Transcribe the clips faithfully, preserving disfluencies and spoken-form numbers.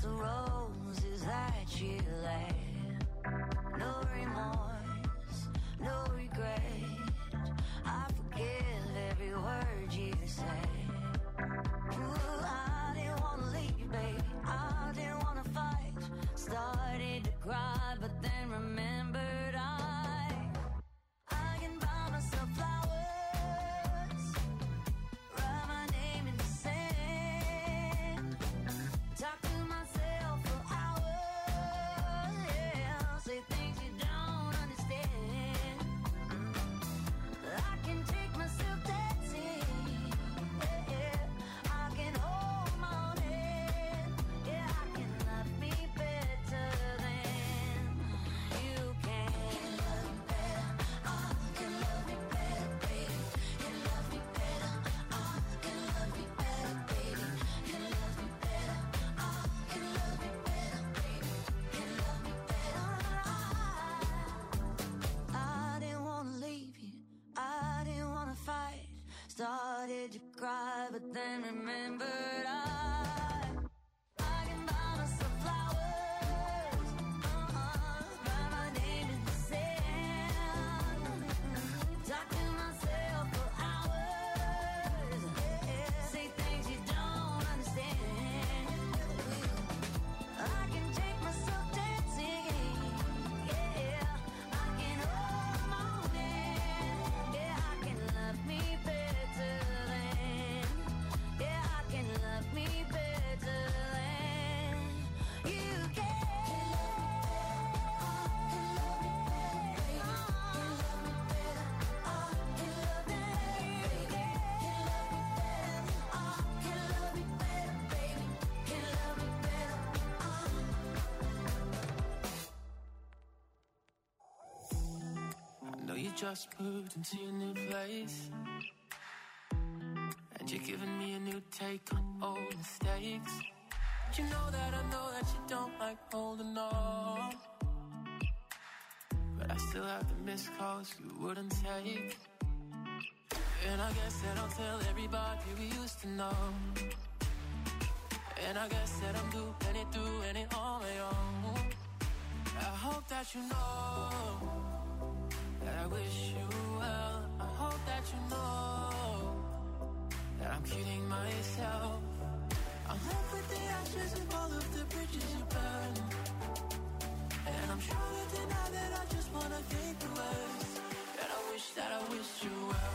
the roses that you left. No remorse, no regret. I forgive every word you said. Ooh, I didn't wanna leave, baby. I didn't wanna fight. Started to cry, but then remembered I I can buy myself flowers, write my name in the sand, talk to myself for hours, yeah, say things you don't understand. I can take myself dancing, yeah, yeah. I can hold my own hand, yeah, I can love me better than you can. Can love me better, I can love me better, baby. Can love me better, I can love me better, baby. Can love me better, I can love me better, baby. Can love me better, I I didn't wanna leave you, I didn't wanna fight. Started to cry, but then remembered I I can buy myself flowers, uh-uh, write my name in the sand, talk to myself for hours, yeah, say things you don't understand. I can take myself dancing, yeah, I can hold my own hand, yeah, I can love me better than, yeah, I can love me better than you can. I know you just moved into a new place, and you're giving me a new take on old mistakes. But you know that I know that you don't like holding on, but I still have the missed calls you wouldn't take. And I guess that I'll tell everybody we used to know. And I guess that I'm doing it, doing it on my own. I hope that you know that I wish you well. I hope that you know that I'm kidding myself. I'm left with the ashes of all of the bridges you burned, and I'm sure that deny that I just wanna think the worst. And I wish that I wished you well.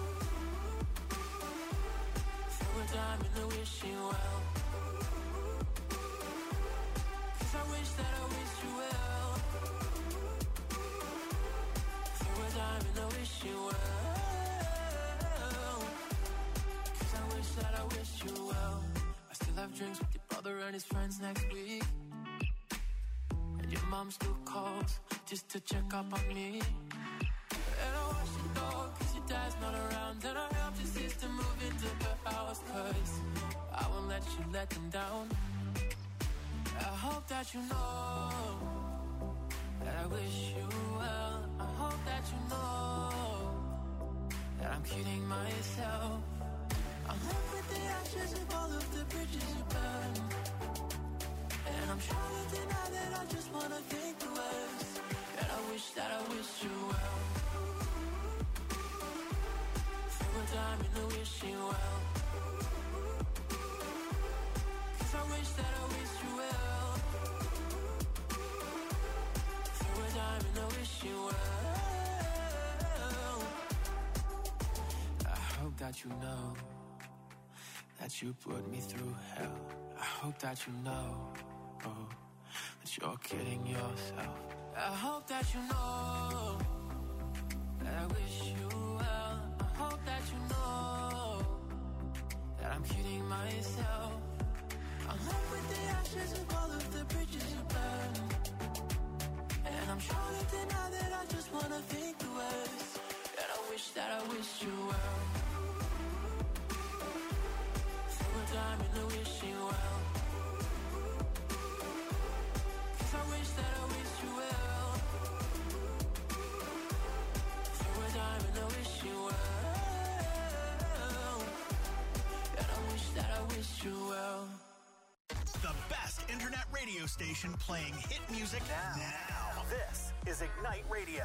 Throw a dime in the wishing well, 'cause I wish that I wished you well. Throw a dime in the wishing well, 'cause I wish that I wished you well. I still have drinks with your brother and his friends next week, and your mom still calls just to check up on me. And I watch your dog 'cause your dad's not around, and I helped your sister move into her house 'cause I won't let you let them down. I hope that you know that I wish you well. I hope that you know that I'm kidding myself. I'm left with the ashes of all of the bridges you burned, and I'm sure that deny that I just wanna think the worst. And I wish that I wished you well. Throw a dime in the wishing well, 'cause I wish that I wished you well. Throw a dime in the wishing well. I hope that you know that you put me through hell. I hope that you know, oh, that you're kidding yourself. I hope that you know that I wish you well. I hope that you know that I'm kidding myself. I'm left with the ashes of all of the bridges you burned, and I'm sure that deny that I just wanna think the worst. And I wish that I wished you well. Throw a dime in the wishing well, 'cause I wish that I wished you well. Throw a dime in the wishing well, and I wish that I wished you well. The best internet internet radio station playing hit music now. now. This is Ignite Radio.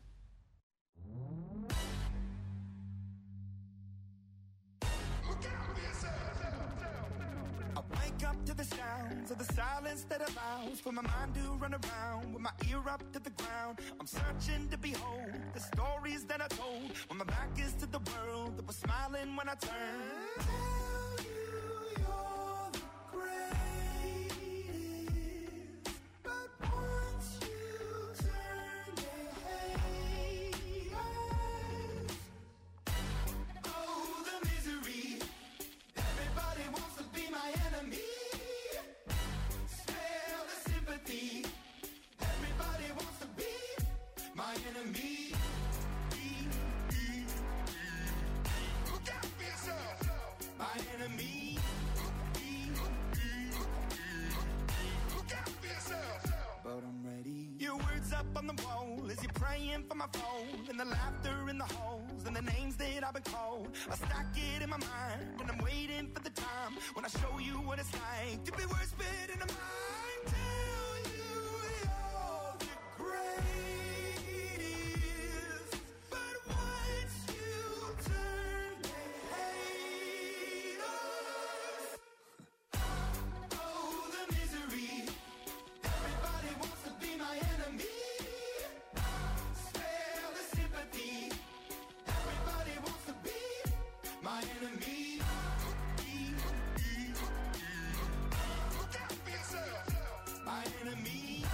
I wake up to the sounds of the silence that allows for my mind to run around with my ear up to the ground. I'm searching to behold the stories that I told when my back is to the world that was smiling when I turned. Tell you you're the greatest, but once you turn they hate us. Oh, the misery. Everybody wants to be my enemy. Smell the sympathy. Everybody wants to be my enemy. Look out for yourself. My enemy. Look out for yourself. But I'm ready. Your words up on the wall as you're praying for my phone, and the laughter in the halls and the names that I've been called. I stack it in my mind and I'm waiting for the time when I show you what it's like to be worse fit in a mind. Tell you you're the greatest, but once you turn they hate us. Oh, the misery. Everybody wants to be my enemy. Spare the sympathy. Everybody wants to be my enemy. Look out for yourself. My enemy.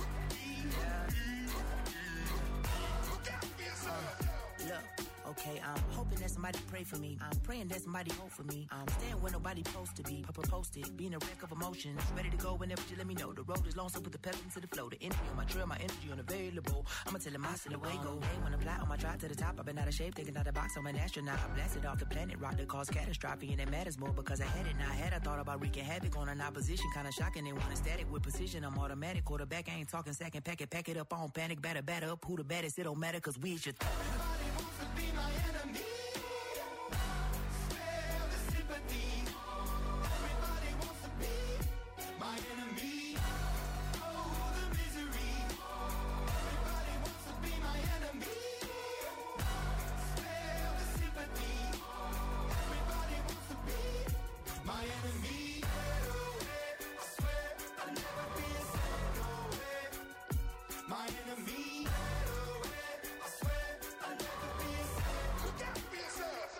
Look out for yourself. Look, okay, I'm hoping that somebody pray for me. I'm praying that somebody hope for me. I'm staying where nobody supposed to be. Papa posted, being a wreck of emotions. Ready to go whenever you let me know. The road is long, so put the pep into the flow. The energy on my trail, my energy unavailable. I'ma tell him I still away go. Hey, when I fly on my drive to the top, I've been out of shape, thinking out the box. I'm an astronaut. I blasted off the planet, rock that caused catastrophe, and it matters more because I had it. Now I had I thought about wreaking havoc on an opposition, kinda shocking. They want static with precision. I'm automatic, quarterback. I ain't talking second pack it, pack it up on panic, batter, batter up. Who the baddest? It don't matter, cause we should. Everybody wants to be my enemy. Spare the sympathy. Everybody wants to be my enemy. Oh, the misery. Everybody wants to be my enemy. Spare the sympathy. Everybody wants to be my enemy. I swear I'll never be a sad away. My enemy. I swear I'll never be a sad. Look out for yourself.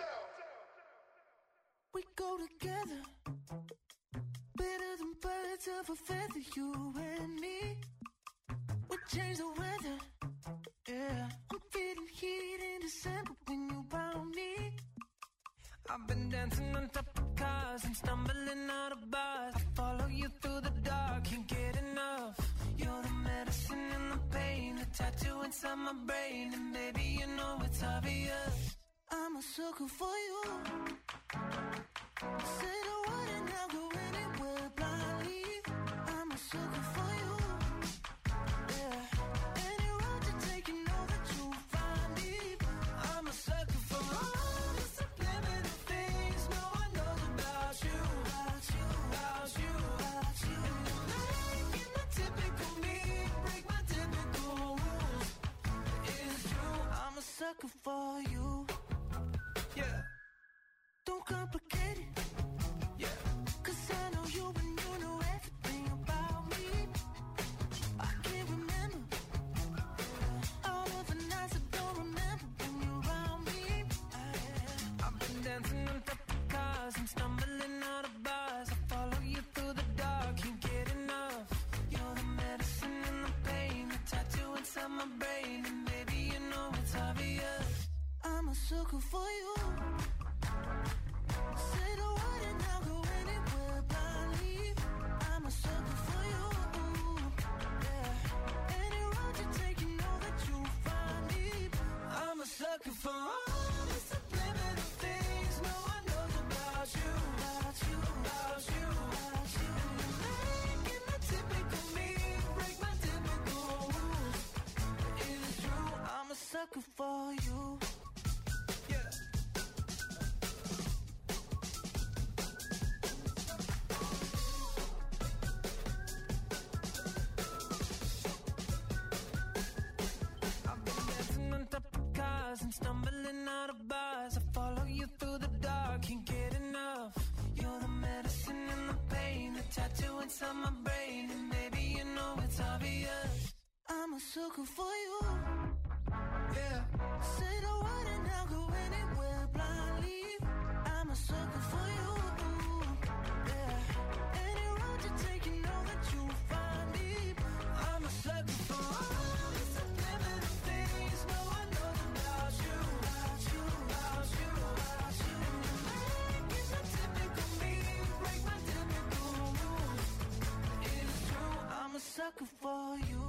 We go together, better than birds of a feather, you and me. We change the weather, yeah. I'm feeling heat in December when you found me. I've been dancing on top of cars and stumbling out of bars. I follow you through the dark, can't get enough. You're the medicine and the pain, the tattoo inside my brain, and baby you know it's obvious. I'm a sucker for you. Say the word and I'll go anywhere blindly. I'm a sucker for you. Yeah. Any road you take, you know that you'll find me. I'm a sucker for all the subliminal things no one knows about you, About you, about you, about you. And you're making the typical me break my typical rules. It's true, I'm a sucker for you. yeah, Don't complicate it, yeah. cause I know you and you know everything about me. I can't remember all of the nights I don't remember when you're around me. I've been dancing on top of cars and stumbling out of bars. I follow you through the dark, can't get enough. You're the medicine and the pain, the tattoo inside my brain, and baby you know it's obvious. I'm a sucker for you. Say the word and I'll go anywhere blindly. I'm a sucker for you. Yeah. Any road you take, you know that you'll find me. I'm a sucker for all the subliminal things no one knows about you, About you, about you, about you. And you're making the typical me break my typical rules. It's true, I'm a sucker for you. yeah. tattoo inside my brain, and baby, you know it's obvious. I'm a sucker for you. Yeah. Say the word and I'll go anywhere blindly. I'm a sucker for you. Yeah. Any road you take, you know that you'll find me. I'm a sucker for all the subliminal things no one knows about you. About you, about you, about you. Make it so typical me, break my typical rules. It's true, I'm a sucker for you.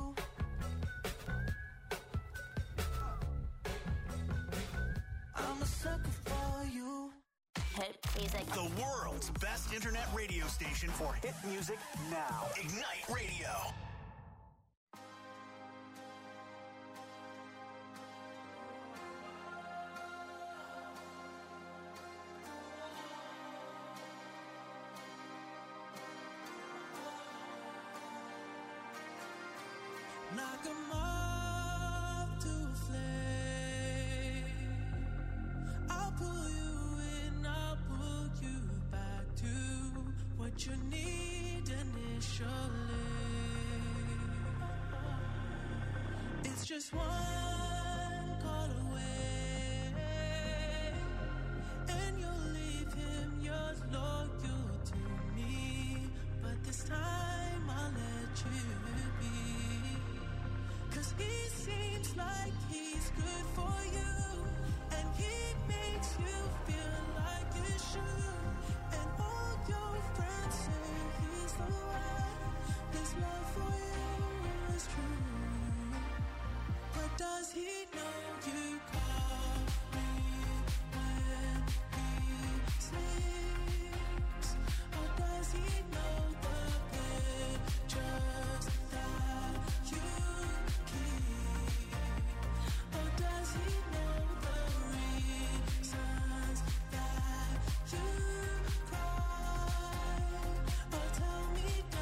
I'm a sucker for you. Hit music. The world's best internet radio station for hit music now. Ignite Radio. Knock 'em off to a flame. I'll pull you in, I'll pull you back to what you need initially. It's just one call away, and you'll leave him yours loyal to me. But this time I'll let you be. 'Cause he seems like he's good for you, and he makes you feel like you should. And all your friends say he's the one. This love for you is true. But does he know you call me when he sleeps? Or does he know the pictures that you keep? Or does he know the reasons that you cry? Or tell me,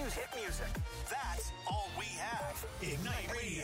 music. Hit music. That's all we have. Ignite Radio.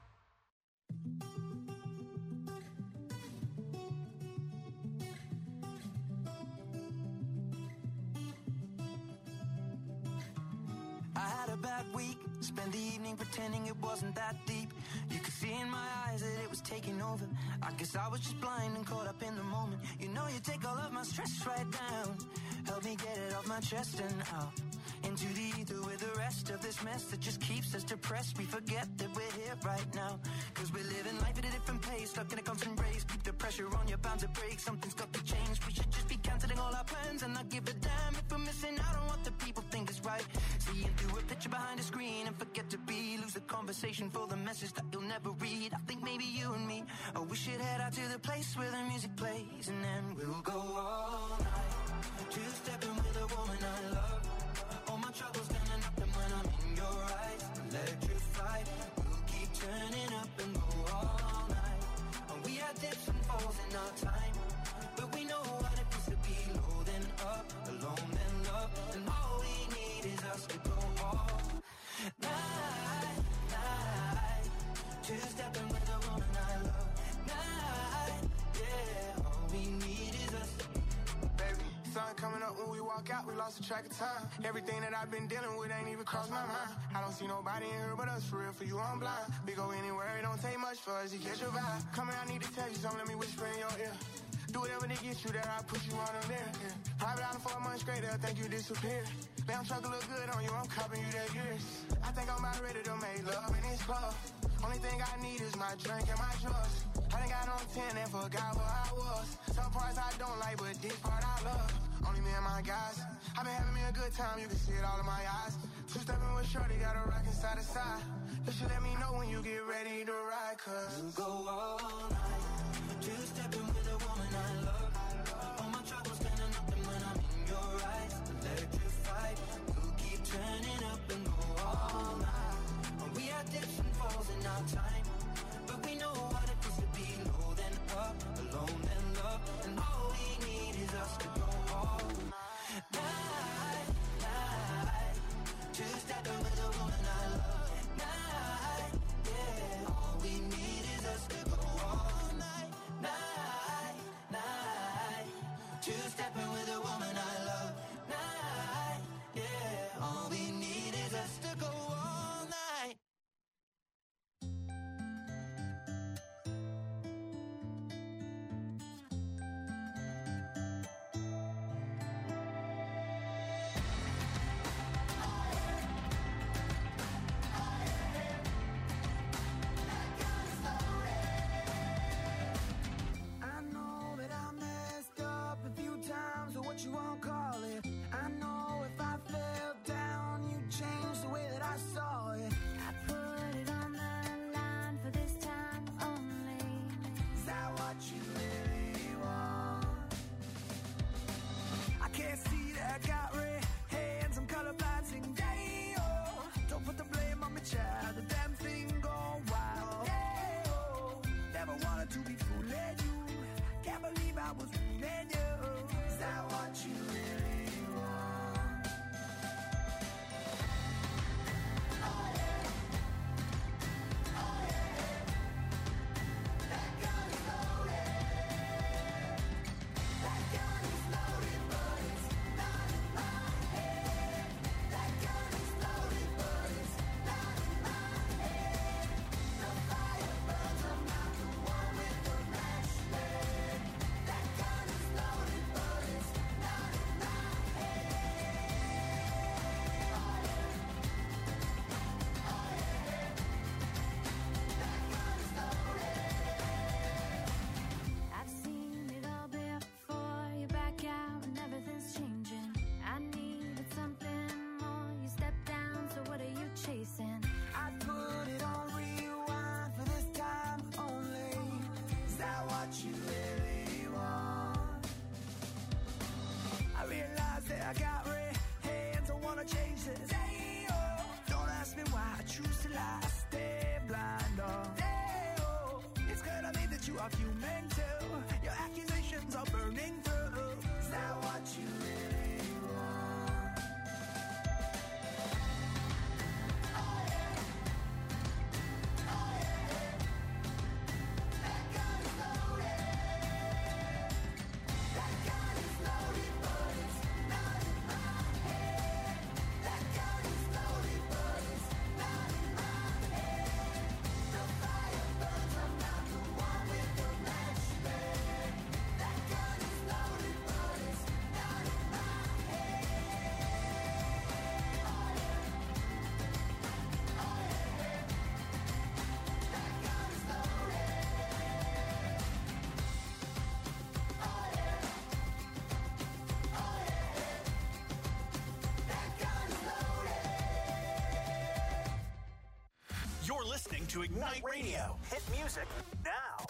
I had a bad week, spent the evening pretending it wasn't that deep. You could see in my eyes that it was taking over. I guess I was just blind and caught up in the moment. You know you take all of my stress right down. Help me get it off my chest and out into the ether with the rest of this mess that just keeps us depressed. We forget that we're here right now, cause we're living life at a different pace, stuck in a constant race. Keep the pressure on, you're bound to break. Something's got to change. We should just be cancelling all our plans and not give a damn if we're missing out on what the people think is right. Seeing through a picture behind a screen and forget to be. Lose the conversation for the message that you'll never read. I think maybe you and me, oh, we should head out to the place where the music plays, and then we'll go all night, two-stepping with a woman I love. All my troubles standing up, and when I'm in your eyes, electrified. We'll keep turning up and go all night. And we had dips and falls in our time, but we know what it feels to be low then up, alone then love. And all we need is us to go all night, night. Two-stepping with a woman I love. Night, yeah. All we need is us. Baby, sun coming up when we walk out, we lost the track of time. Everything that I've been dealing with ain't even crossed my mind. I don't see nobody in here but us, for real, for you I'm blind. We go anywhere, it don't take much for us to catch your vibe. Come here, I need to tell you something, let me whisper in your ear. Do whatever to get you there, I put you on them there. Yeah. Private island for a month straight, they'll think you disappeared. Damn truck look good on you, I'm copping you that years. I think I'm about ready to make love in this club. Only thing I need is my drink and my drugs. I done got on ten and forgot where I was. Some parts I don't like, but this part I love. Only me and my guys. I've been having me a good time, you can see it all in my eyes. Two-stepping with Shorty, got a rockin' side to side. You should let me know when you get ready to ride, cause we'll go all night, two-stepping with a woman I love. All my troubles standing up, and when I'm in your eyes, electrified. We'll keep turning up and go all night. And we had dips and falls in our time, but we know what it feels to be low then up, alone then love. And all we need is us to go all night, night. Two-stepping with a woman I love. Night, yeah. All we need is us to go all night, night, night. Two-stepping with a woman I love. Night, yeah. All we need is us to go all night. I know that I messed up a few times, or what you won't call it. I know if I fell down, you'd change the way that I saw it. I put it on the line for this time only. Is that what you really want? I can't see that I got red hands, I'm colorblind, sing day, oh. Don't put the blame on me, child, the damn thing gone wild. Day, oh. Never wanted to be fooling you, can't believe I was fooling you. Is that what you really want? Oh yeah, oh yeah, that gun is loaded. That gun is loaded, but it's not in my head. That gun is loaded, but it's not in my head. The fire burns, I'm not the one with the match leg. That gun is loaded, but it's not in my head. Oh yeah, oh yeah, that gun is loaded. I've seen it all before. You back out and everything's changing. I needed something more. You step down, so what are you chasing? I put it on rewind for this time only. Is that what you really want? I realize that I got red hands, I wanna change this. Hey, oh. Don't ask me why I choose to lie, stay blind, oh. Hey, oh. It's clear to me that you are human too. Your accusations are burning through. Is that what you really want? to Ignite Radio. Hit music now.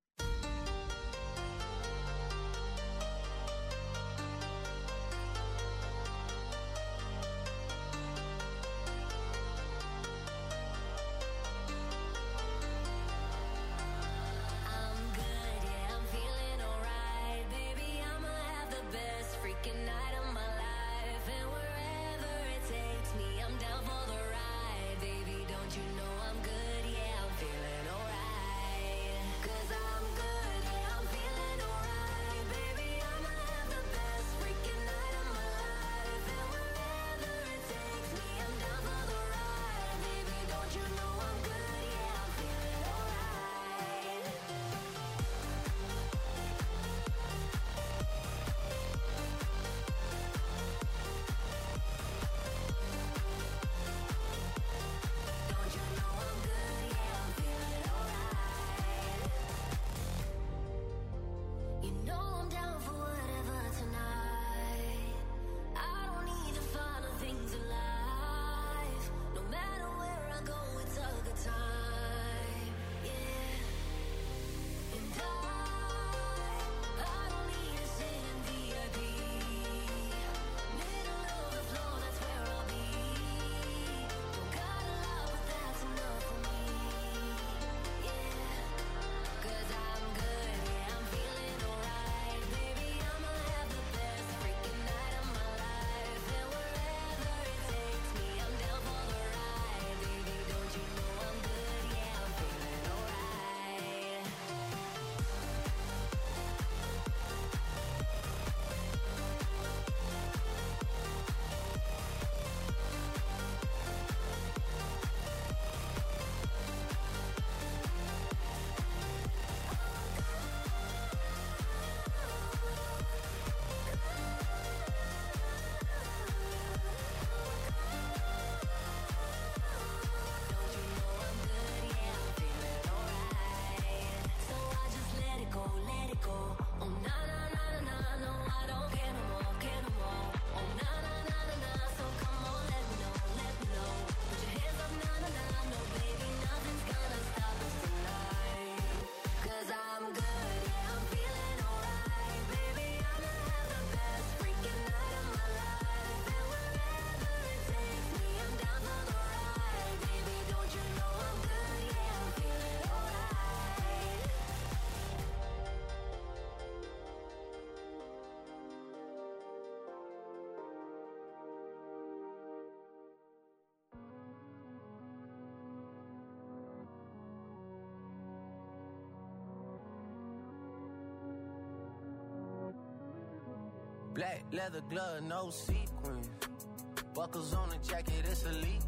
Black leather glove, no sequins. Buckles on the jacket, it's elite.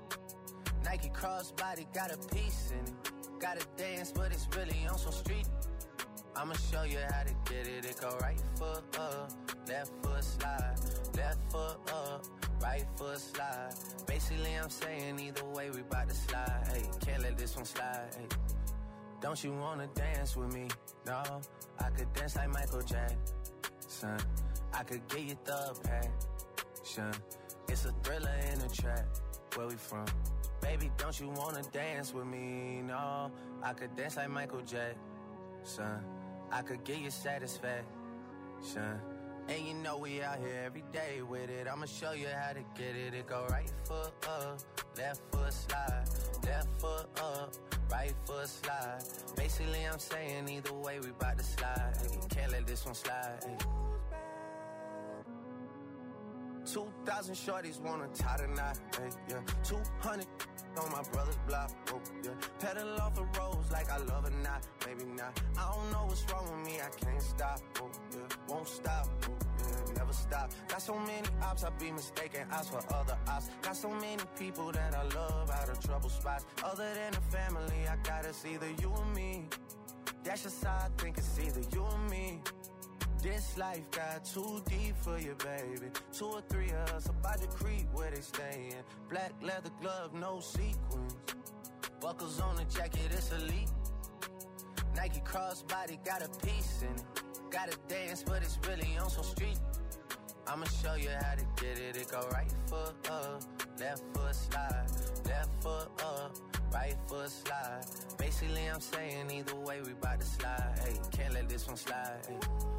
Nike crossbody, got a piece in it. Gotta dance, but it's really on some street. I'ma show you how to get it. It go right foot up, left foot slide. Left foot up, right foot slide. Basically, I'm saying either way, we bout to slide. Hey, can't let this one slide. Hey. Don't you wanna dance with me? No, I could dance like Michael Jackson. I could get you the passion. It's a thriller in a trap. Where we from? Baby, don't you wanna dance with me? No, I could dance like Michael Jackson. I could get you satisfaction. And you know we out here every day with it. I'ma show you how to get it. It go right foot up, left foot slide. Left foot up, right foot slide. Basically, I'm saying either way, we bout to slide. Hey, can't let this one slide. Hey. Two thousand shorties wanna tie the knot, hey, yeah. Two hundred on my brother's block, oh, yeah. Pedal off the roads like I love or not, maybe not. I don't know what's wrong with me, I can't stop, oh, yeah. Won't stop, oh, yeah. Never stop. Got so many ops, I be mistaken ops for other ops. Got so many people that I love out of trouble spots. Other than the family, I got it's either you or me. That's just how I think it's either you or me. This life got too deep for you, baby. Two or three of us about to creep where they stayin'. Black leather glove, no sequins. Buckles on the jacket, it's elite. Nike crossbody, got a piece in it. Gotta dance, but it's really on some street. I'ma show you how to get it. It go right foot up, left foot slide. Left foot up, right foot slide. Basically, I'm saying either way, we bout to slide. Hey, can't let this one slide. Hey.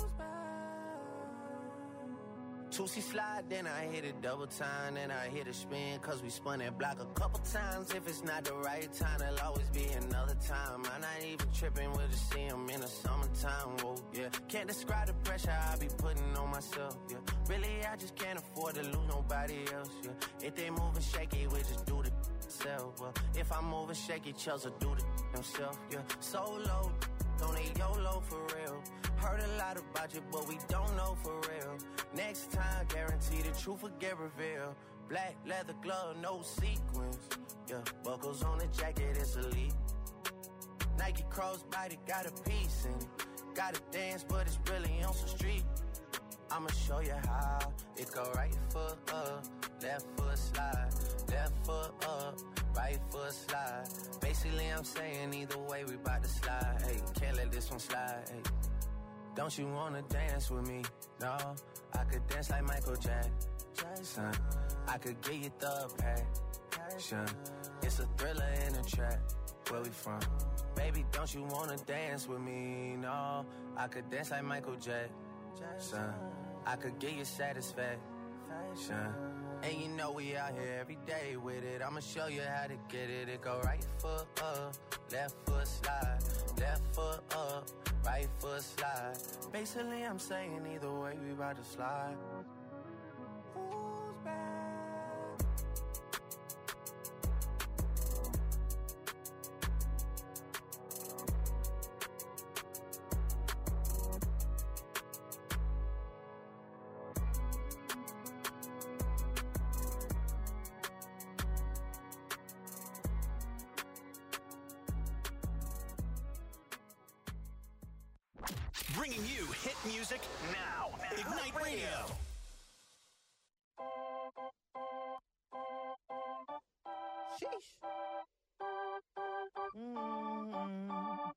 Two C slide, then I hit it double time, then I hit a spin, cause we spun that block a couple times. If it's not the right time, there'll always be another time. I'm not even tripping, we'll just see them in the summertime, whoa, yeah. Can't describe the pressure I be putting on myself, yeah. Really, I just can't afford to lose nobody else, yeah. If they moving shaky, we just do the self, well. If I'm moving shaky, Chelsea do the himself, yeah. Solo, don't need YOLO for real. Heard a lot about you, but we don't know for real. Next time, guarantee the truth will get revealed. Black leather glove, no sequins. Yeah, buckles on the jacket, it's elite. Nike crossbody got a piece in it. Gotta dance, but it's really on some street. I'ma show you how. It go right foot up, left foot slide. Left foot up, right foot slide. Basically, I'm saying either way, we bout to slide. Hey, can't let this one slide. Hey. Don't you wanna dance with me? No, I could dance like Michael Jackson. I could get you the passion. It's a thriller in a track. Where we from? Baby, don't you wanna dance with me? No, I could dance like Michael Jackson. I could get you satisfaction. And you know we out here every day with it. I'ma show you how to get it. It go right foot up, left foot slide. Left foot up, right foot slide. Basically, I'm saying either way, we about to slide. Who's back? Bringing you hit music now. Ignite Radio. Sheesh. Mm.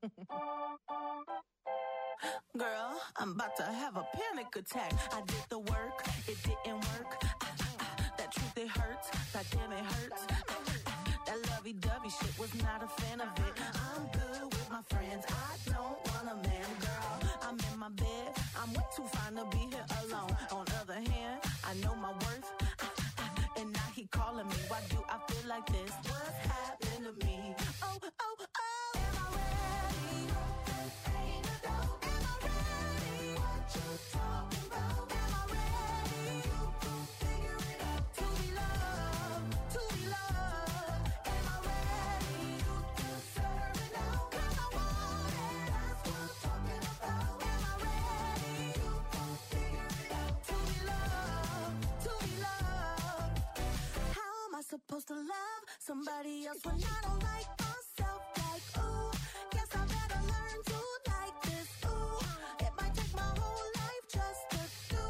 Girl, I'm about to have a panic attack. I did the work, it didn't work. Ah, ah, ah, that truth, it hurts. God damn, it hurts. Ah, ah, ah, that lovey-dovey shit, was not a fan of it. I'm good with my friends. I don't want a man, girl. I'm in my bed. I'm way too fine to be here alone. On the other hand, I know my worth. Ah, ah, and now he calling me. Why do I feel like this? What's happened to me? Oh, oh, oh. Am I ready? Ain't a dope. Am I ready? What you talking about? Am I ready? You can figure it out. To be loved, to be loved. Am I ready? You deserve it now. 'Cause I want it. That's what I'm talking about. Am I ready? You can figure it out. To be loved, to be loved. How am I supposed to love somebody else when I don't like myself? Like, ooh, guess I better learn to like this. Ooh, it might take my whole life just to do.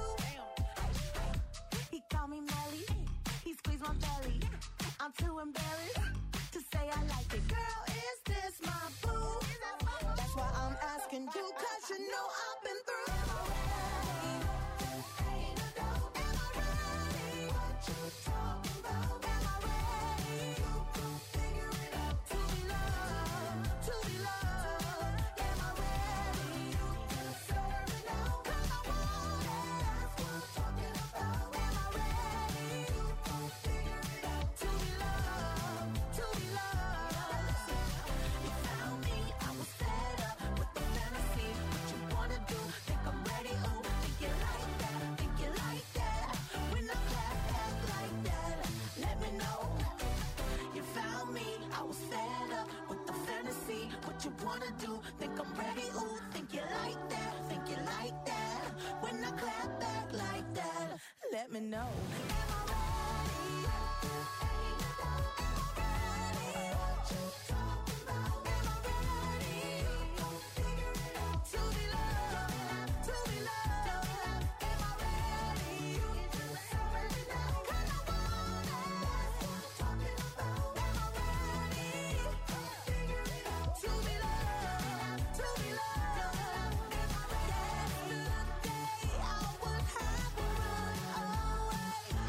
He called me Melly, he squeezed my belly. I'm too embarrassed to say I like it. Girl, is this my boo? That's why I'm asking you, 'cause you know I've been through. Am I ready? Ain't a doubt. Am I ready? What you talking about? Am I ready? You can figure it out. To be loved, to be loved. Am I ready? You deserve it now. 'Cause I want it. That's what I'm talking about. Am I ready? You can figure it out. To be loved, to be loved. You found me, I was fed up with the fantasy. What you wanna do? Think I'm ready? Ooh, think you like that? Think you like that? When I clap back like that, let me know. You found me, I was fed up with the fantasy. What you wanna do? Think I'm ready? Ooh, think you like that? Think you like that? When I clap back like that, let me know. Am I ready? Ain't a doubt. Am I ready? What you talking about? Am I ready? You gon' figure it out. To be loved, to be loved. Am I ready? You deserve it now. 'Cause I want it. That's what I'm talking about. Am I ready? You gon' figure it out. To be loved, to be loved. Am I ready? Yesterday I would have run away.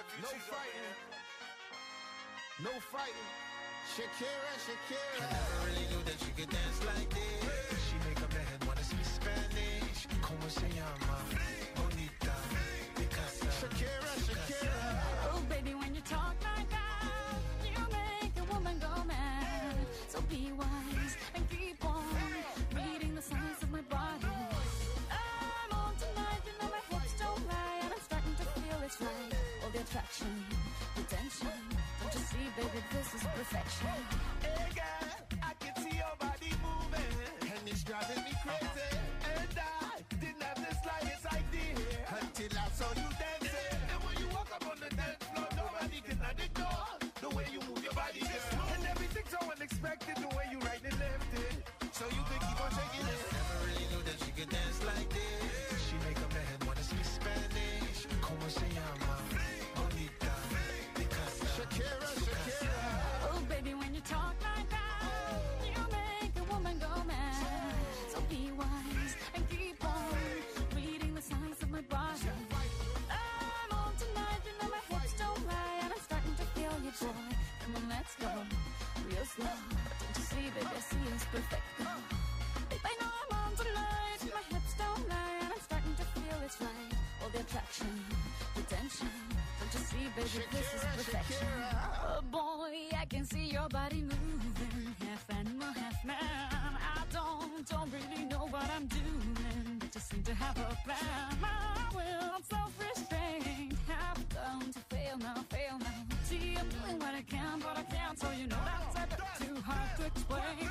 No fighting. No fighting. Shakira, Shakira. I never really knew that you could dance like this. She make a man wanna speak Spanish. Como se llama? Bonita. Picasa. Shakira, Shakira. Oh, baby, when you talk like that, you make a woman go mad. So be wise and keep on reading the signs of my body. I'm on tonight, you know my hips don't lie, and I'm starting to feel it's right. All the attraction, the tension. Don't you see, baby, this is perfection. Hey, girl, I can see your body moving, and it's driving me crazy. And I didn't have the slightest idea until I saw you dancing. And when you walk up on the dance floor, nobody can ignore the way you move your body, girl. And everything's so unexpected, the way you right and left it. So you can keep on shaking it. Never really knew that you could dance like this. She make a man wanna speak Spanish. Como se llama? Bonita. Picasa. Shakira, Shakira. Oh, baby, when you talk like that, you make a woman go mad. So be wise and keep on reading the signs of my body. I'm on tonight, you know my hips don't lie, and I'm starting to feel you, boy. Come on, let's go, real slow. Don't you see, baby, I see it's perfect. Babe, I know I'm on tonight, my hips don't lie, and I'm starting to feel it's right. All the attraction, the tension. Don't you see, baby, this is perfection. Oh boy, I can see your body moving, half animal, half man. I don't, don't really know what I'm doing, but just seem to have a plan. My will, I'm self-restrained, have done to fail now, fail now. See, I'm doing what I can, but I can't, so you know that's a bit too hard to explain.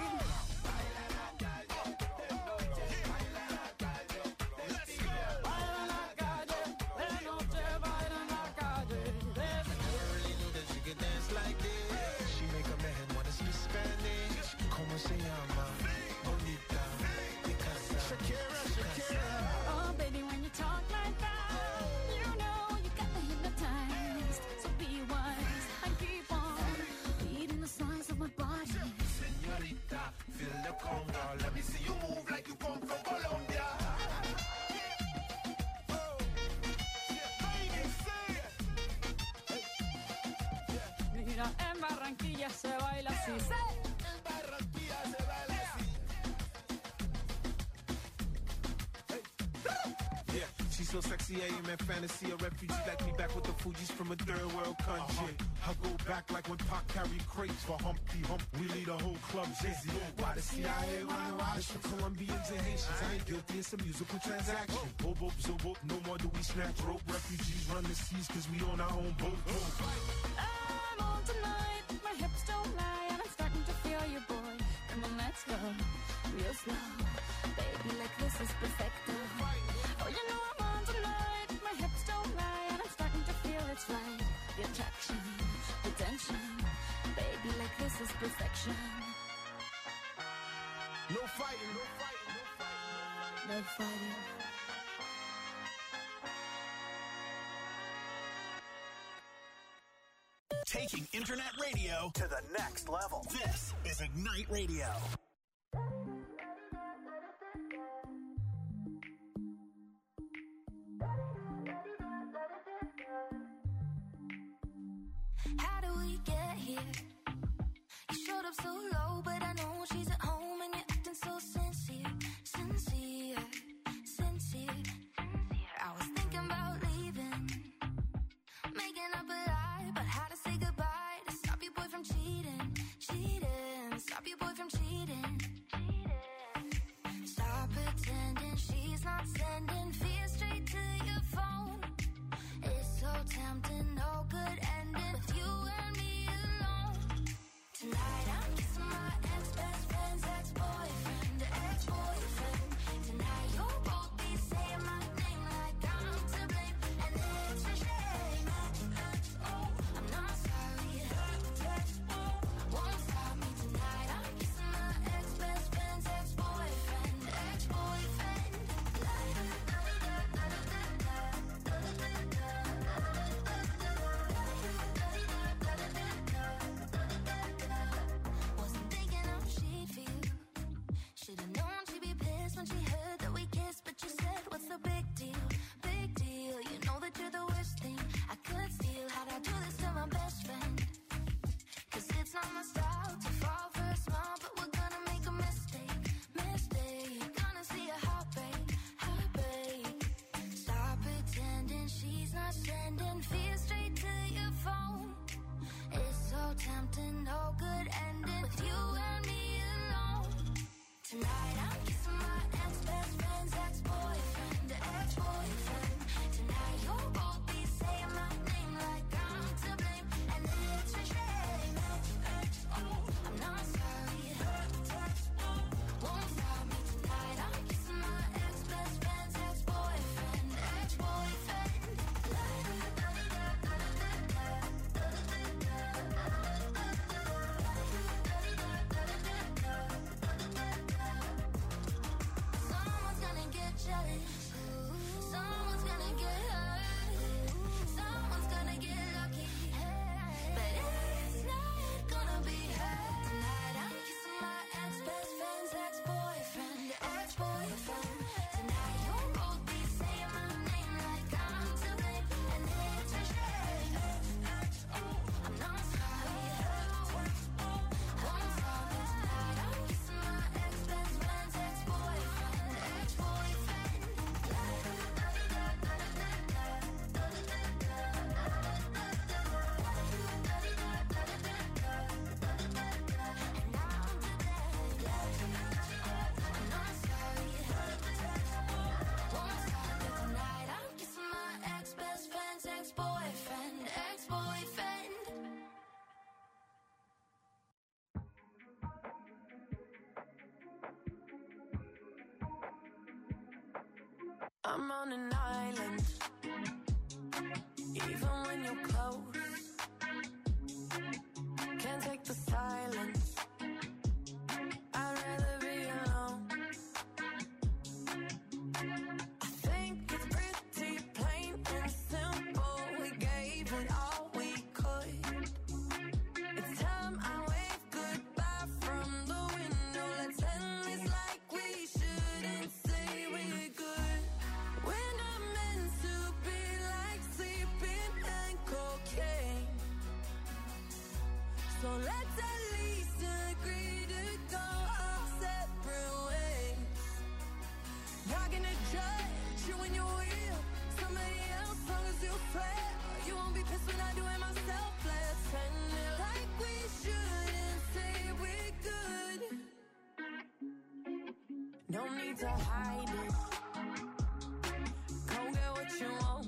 Like this. She make a man wanna speak Spanish. Como se llama? Bonita. Picasa. Shakira, Shakira. Oh, baby, when you talk like that, you know you got me hypnotized. So be wise and keep on reading the signs of my body. Señorita, feel the conga. Let me see you move like you come from Colombia. Mira, en Barranquilla se baila así. En Barranquilla se baila así. Yeah, she's so sexy, I am in fantasy. A refugee like me back with the Fugees from a third world country. I go back like when Pac carried crates for Humpty Hump. We lead a whole club dizzy. Why the C I A wanna watch the Colombians and Haitians? I ain't guilty, it's a musical transaction. Bobo, zobo, no more do we snatch rope. Refugees run the seas cause we on our own boat. I'm on tonight, my hips don't lie, and I'm starting to feel you, boy. Come on, let's go, real slow. Baby, like this is perfecto. Oh, you know I'm on tonight, my hips don't lie, and I'm starting to feel it's right. The attraction, the tension. Baby, like this is perfection. No fighting, no fighting, no fighting. No fighting. Taking internet radio To the next level. This is Ignite Radio. How do we get here? You showed up so low, but I know she's at home and you're acting so sincere, sincere, sincere. I was thinking about leaving, making up a lie about how to say goodbye to stop your boy from cheating, cheating, stop your boy from cheating. Stop pretending she's not sending fear straight to your phone. It's so tempting, no good ending with you and me alone. Tonight I'm kissing my ex-best friend's ass. I'm on an island, even when you're close. Can't take the silence, I'd rather be alone. I think it's pretty plain and simple, we gave it all we could. It's time I wave goodbye from the window. Let's end this like we shouldn't say we're good. We're not meant to be like sleeping and cocaine, so let's at least agree to go our separate ways. Not gonna judge you when you're real, somebody else, long as you swear. You won't be pissed when I do it myself. Let's end it like we shouldn't say we're good. No need to hide it, go get what you want.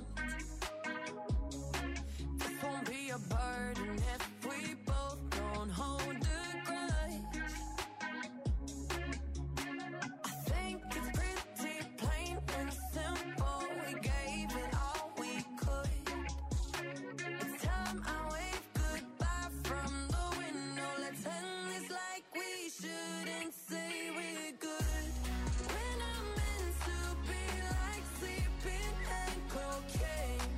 This won't be a burden if we both don't hold a grudge. I think it's pretty plain and simple, we gave it all we could. It's time I wave goodbye from the window. Let's end this like we shouldn't say we're good. We're not meant to be like sleeping and cocaine,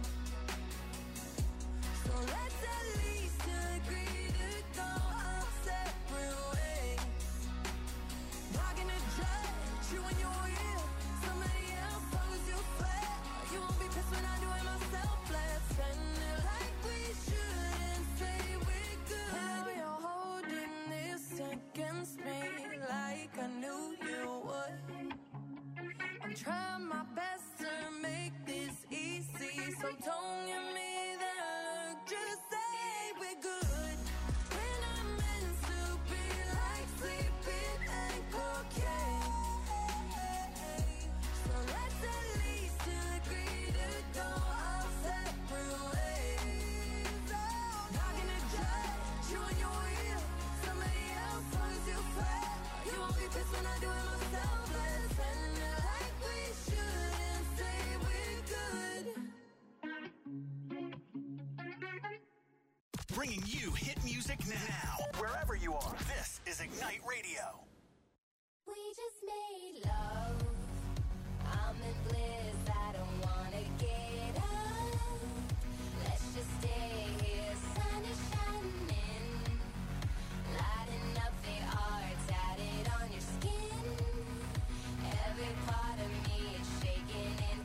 so let's at least agree to go our separate ways. Not gonna judge you when you're real, somebody else, long as you swear. You won't be pissed when I do it myself. Let's end it like we shouldn't say we're good. Now you're holding this against me like I knew you would. I'm trying my best to make this easy, so don't give me that look, just say we're good. We're not meant to be like sleeping and cocaine, so let's at least agree to go our separate ways. Not gonna judge you when you're real, somebody else, long as you swear. You won't be pissed when I do it myself. Let's end it like we shouldn't say we're good. Bringing you hit music now, wherever you are. This is Ignite Radio. We just made love. I'm in bliss. I don't wanna get up. Let's just stay here. Sun is shining, lighting up the art tatted on your skin. Every part of me is shaking in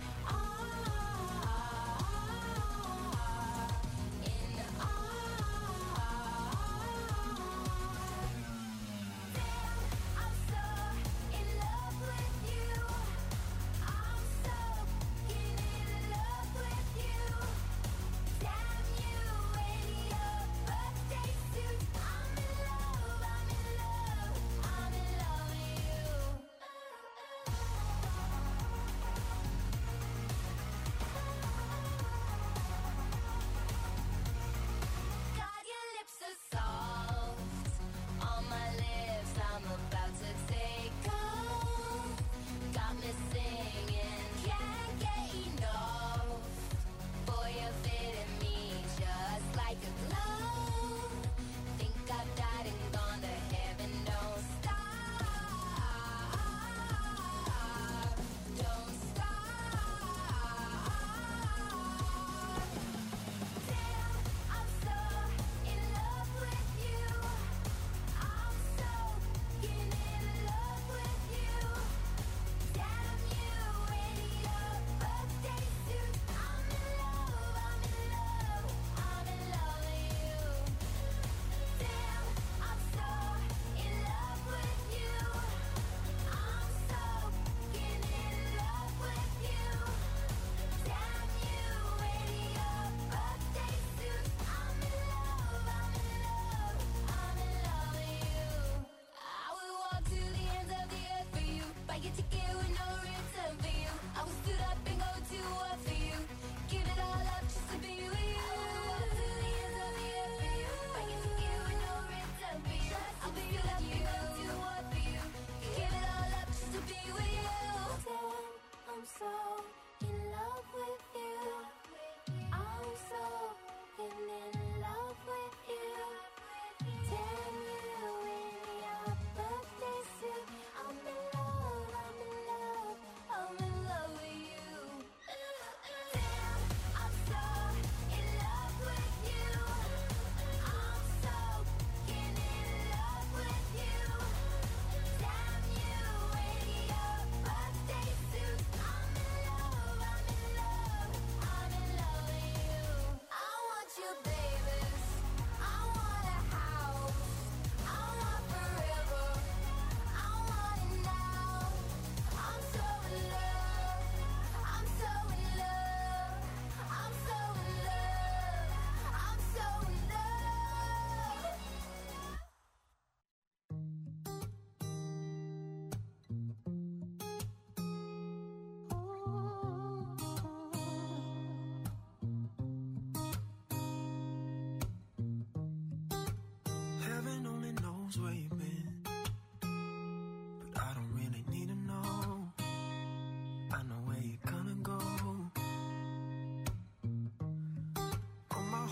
awe, in awe.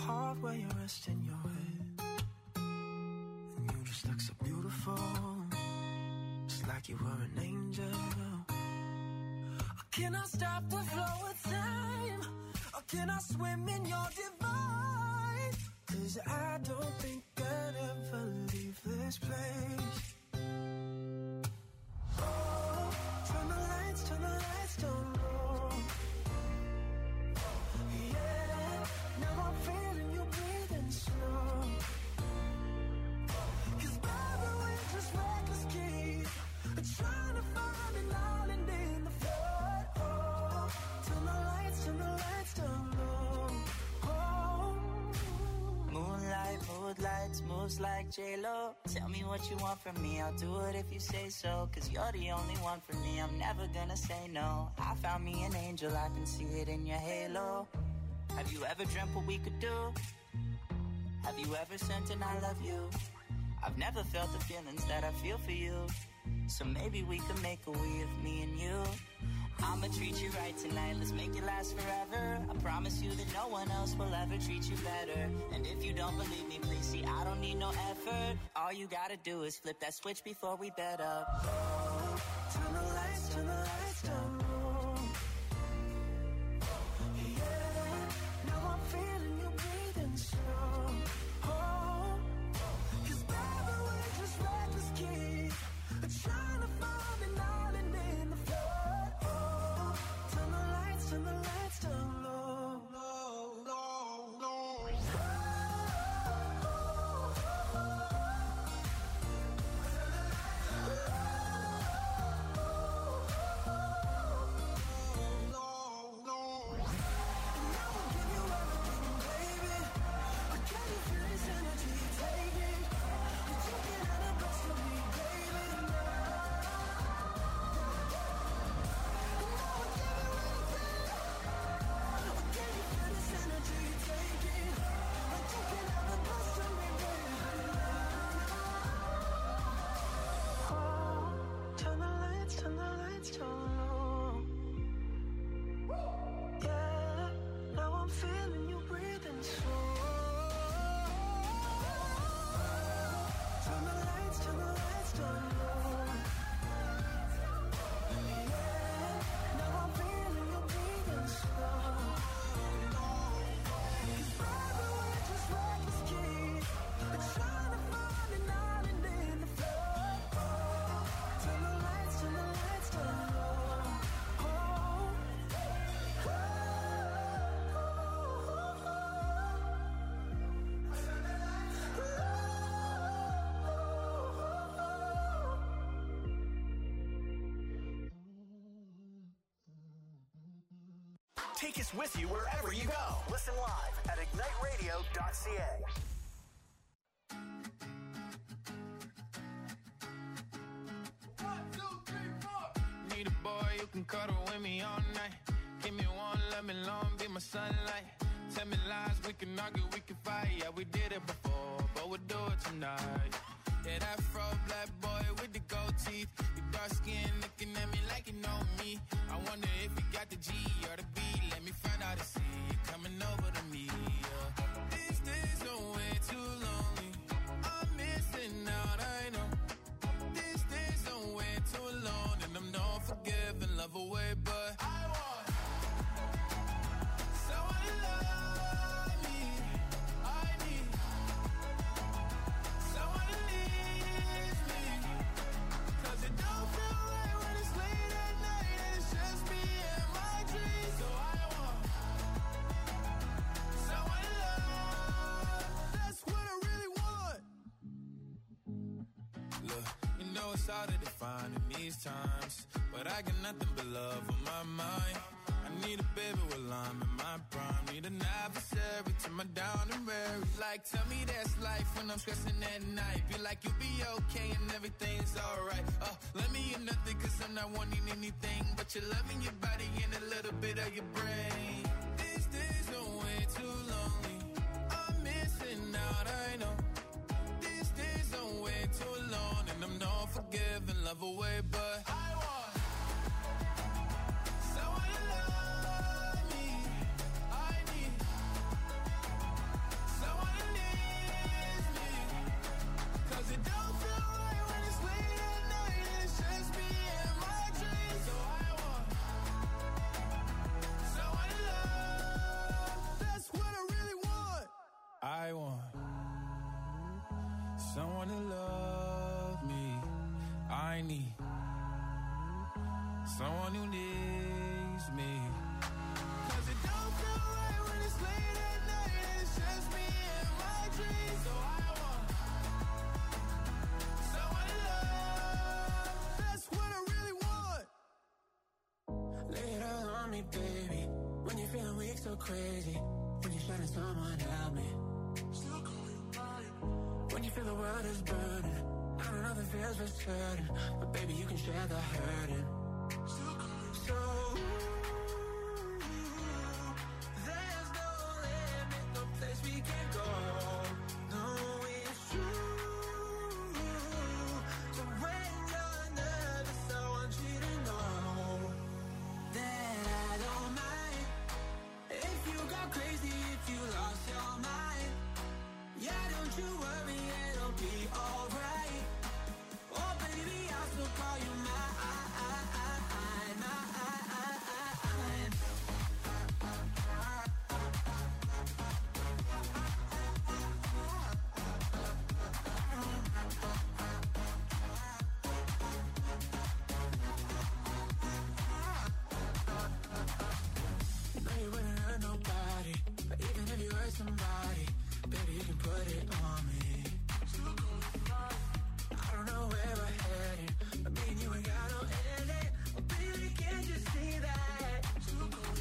heart where you're resting your head. And you just look so beautiful, just like you were an angel. Or can I stop the flow of time? Or can I swim in your divine? 'Cause I don't think I'd ever leave this place. Oh, turn the lights, turn the lights down low. Yeah, now I'm feeling you breathing slow. 'Cause baby, we're just reckless kids, trying to find an island in the flood. Oh, turn the lights, turn the lights down low. Oh. Moonlight, mood lights, moves like J-Lo. Tell me what you want from me, I'll do it if you say so. 'Cause you're the only one for me, I'm never gonna say no. I found me an angel, I can see it in your halo. Have you ever dreamt what we could do? Have you ever sent an I love you? I've never felt the feelings that I feel for you. So maybe we could make a we of me and you. I'ma treat you right tonight, let's make it last forever. I promise you that no one else will ever treat you better. And if you don't believe me, please see, I don't need no effort. All you gotta do is flip that switch before we bed up. Oh, turn the lights, turn the lights down low. Yeah, now I'm feeling you breathing slow. Oh, 'cause baby, we're just reckless kids, trying to find an island in the flood. Oh, turn the lights, turn the lights down low. Low, low, low. Turn the lights, turn the lights down low. Yeah, now I'm feeling you breathing slow. Turn the lights, turn the lights down low. Yeah, now I'm feeling you breathing slow. 'Cause baby, we're just reckless kids, trying to find an island in the flood. Oh, turn the lights, turn the lights down low. Oh, Take us with you wherever you go. Listen live at ignite radio dot c a. Need a boy you can cuddle with me all night. Give me one, let me long, be my sunlight. Tell me lies, we can argue, we can fight. Yeah, we did it before, but we'll do it tonight. Yeah, that fro black boy with the gold teeth. Your dark skin looking at me like you know me. I wonder if you got the G or the B. Let me find out and see you coming over to me. Yeah. These days are way too lonely. I'm missing out, I know. These days are way too alone, and I'm not forgiving, love away, but I want someone to love me. I need someone to leave me. 'Cause it don't feel right when it's late at night and it's just me and my dreams. So I want someone to love. That's what I really want. Look, you know it's hard to define in these times, but I got nothing but love on my mind. I need a baby while I'm in my prime. Need an adversary to my down and weary. Like, tell me that's life when I'm stressing at night. Be like, you'll be okay and everything's alright. Uh, let me in nothing 'cause I'm not wanting anything but your love in your body and a little bit of your brain. These days are way too lonely. I'm missing out, I know. These days are way too alone, and I'm not forgiving, love away, but I want someone to love me. I need someone to love me. I need someone who needs me. Cause it don't feel right when it's late at night and it's just me and my dreams. So I want someone to love. That's what I really want. Lay it all on me, baby. When you're feeling weak, so crazy. When you're trying to someone help me. Still call you mine. When you feel the world is burning. I don't know the feels for certain, but baby, you can share the hurting. So, there's no limit, no place we can go. No, it's true. So when you're nervous, I want you to know that I don't mind if you go crazy, if you lost your mind. Yeah, don't you worry, it'll be alright. Oh baby, I'll still call you mine. No, you wouldn't hurt nobody, but even if you hurt somebody, baby, you can put it on me. I don't know where we're heading, but me and you ain't got no ending. Oh, baby, can't you see that? So,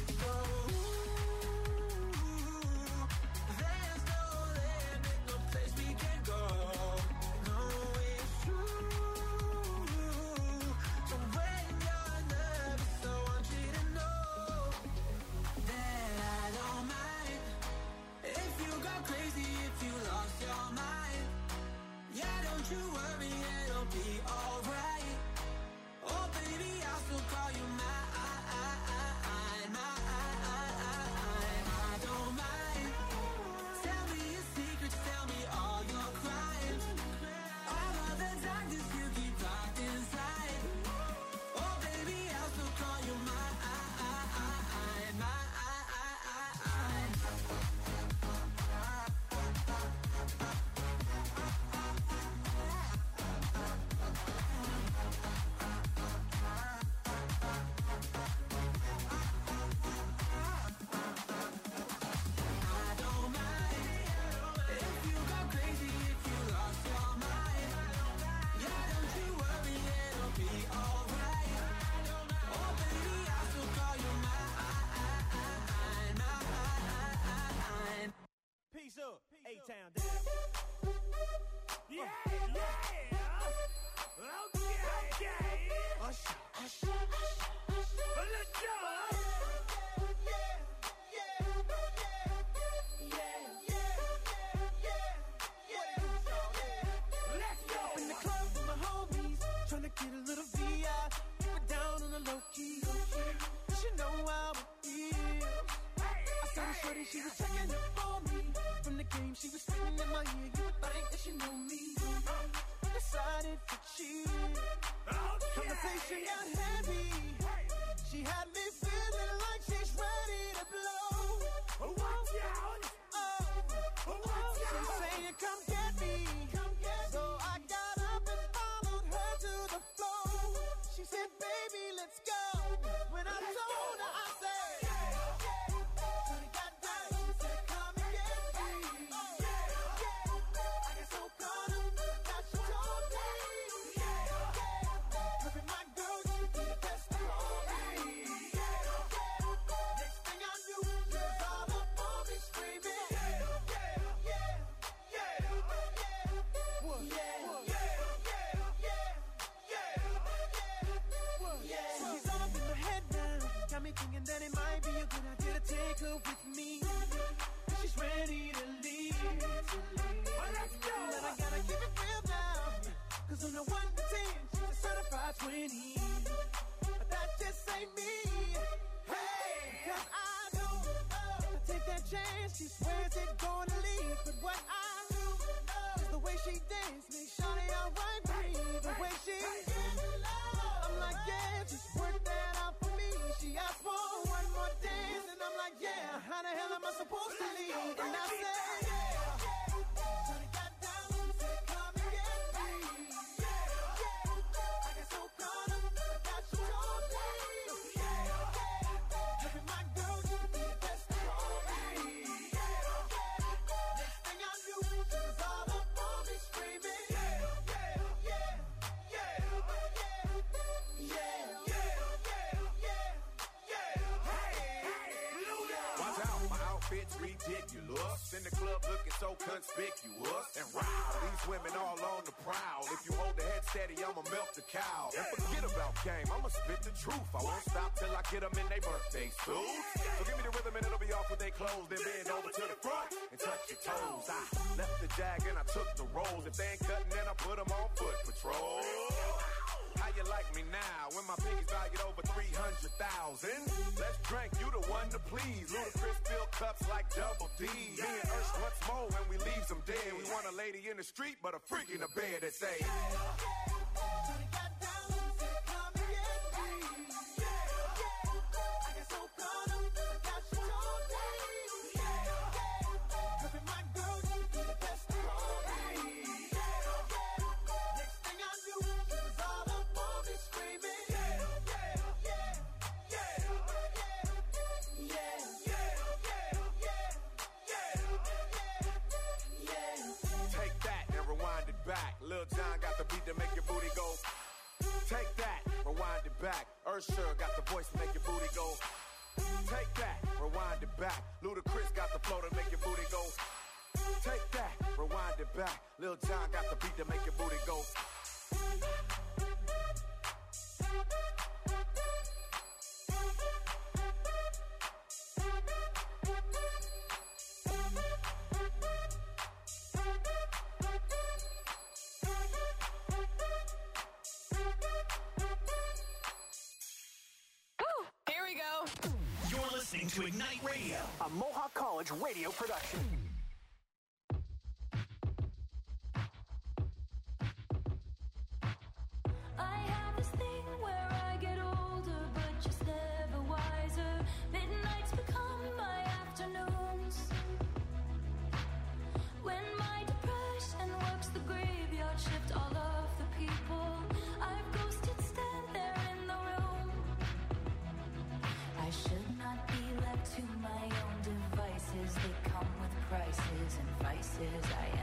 there's no limit, no place we can go. No, it's true. So when you're nervous, I want you to know that I don't mind if you go crazy, if you lost your mind. Yeah, don't you worry, it'll be alright. Oh baby, I'll still call you mine. I don't mind. Tell me your secrets, tell me all your crimes. All of the darkness you keep locked inside. Oh baby, I'll still call you mine. Peace up, A-Town down. Yeah, yeah. Okay, okay. Hush, hush, hush. Let's go. Yeah, yeah, yeah, yeah, yeah, yeah. Let's go. Up in the club with my homies, trying to get a little V I. Keep it down on the low key. She know how it feels. I saw her shorty, she was checking up for me. From the game, she was spitting in my ear. You would think that she knew me. Decided to cheat. Conversation got heavy. She had me feeling like she's ready to blow. Watch out! Oh, she's saying, "Come get me." So I got up and followed her to the floor. She said, "Baby, let's go." When I told her, I said. Thinking that it might be a good idea to take her with me. She's ready to leave. Well, let's go. But I gotta keep it real now. Cause on the one to ten, she's a certified twenty. But that just ain't me. Hey, cause I know if I take that chance, she swears it's gonna leave. But what I do is the way she dance makes Shawty alright with me. The way she I'm like, yeah, just work that out for me. She asked for one more dance, and I'm like, yeah, how the hell am I supposed to leave? And I said, yeah, Shawty got down, said, come and conspicuous. And wow, these women all on the prowl. If you hold the head steady, I'ma milk the cow. And forget about game, I'ma spit the truth. I won't stop till I get them in their birthday suits. So give me the rhythm and it'll be off with their clothes. Then bend over to the front and touch your toes. I left the jag and I took the rolls. If they ain't cutting, then I put them on foot patrol. How you like me now when my pinky's valued over three hundred thousand? Let's drink, you the one to please. Ludacris fill cups like Double D. Me and Ursh once more when we leave them dead. We want a lady in the street, but a freak in the bed that say, Lil Jon got the beat to make your booty go. Take that, rewind it back. Usher got the voice to make your booty go. Take that, rewind it back. Ludacris got the flow to make your booty go. Take that, rewind it back. Lil Jon got the beat to make your booty go. Listening to Ignite Radio, a Mohawk College radio production. I have this thing where I get older, but just never wiser. Midnights become my afternoons. When my depression works the graveyard shift, all of the people I've ghosted stand there in the room. I should not be left to my own devices. They come with prices and vices. I